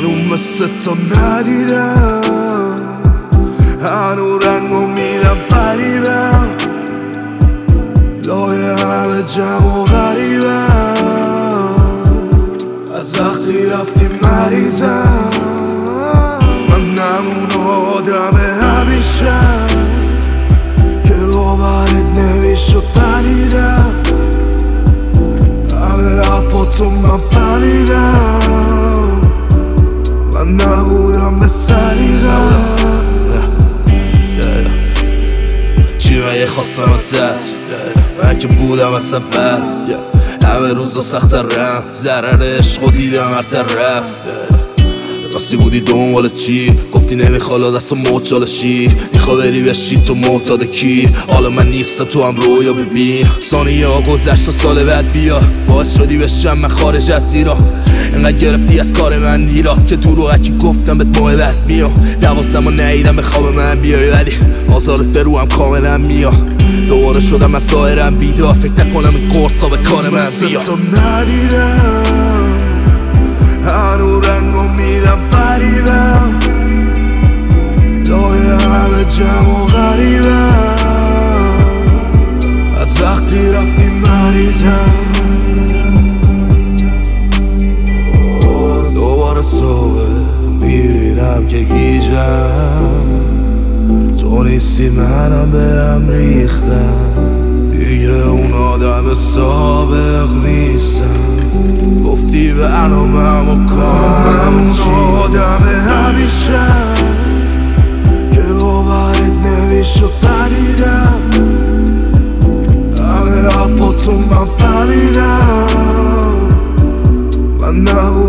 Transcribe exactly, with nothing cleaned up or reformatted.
هنو مثل تو ندیدم، هنو رنگو میدم پریبم، لای همه جمع و غریبم. از وقتی رفتی مریضم، من نمون آدم همیشم که باورت نمیشد پریدم. همه حرفاتو من فهمیدم، من نبودم به سریقم. چی من یه خواستم ازت، من که بودم از سفر، همه روزا سختر رم، ضرر عشق و دیدم هر طرف. راستی بودی دنبال چی؟ گفتی نمیخوالا دست و موچالشی، میخوا بری بشی تو معتاد کی؟ حالا من نیستم تو هم رویا ببین. ثانیه ها گذشت و سال بعد بیا، باعث شدی بشم من خارج از ایران. اینقدر گرفتی از کار من نیراد که دروغکی گفتم بهت ماه بعد بیام. دوازدم و نهیدم به خواب من بیای، ولی آزارت به روم کاملا میاد. دوباره شدم از سایرم بیدار، فکر نکنم این قرصا به کار من بیاد. تو ندیدم، هنو رنگو میدم پریبم، لای همه جمع و غریبم. از وقتی رفتی مریضم، دوباره صبح میبینم که گیجم، تو نیستی منم به هم ریختم. دیگه اون آدم سابق نیستم، گفتی برنامم و کارم اون آدم همیشم که باورت نمیشد پریدم. همه حرفاتو من فهمیدم، من نبودم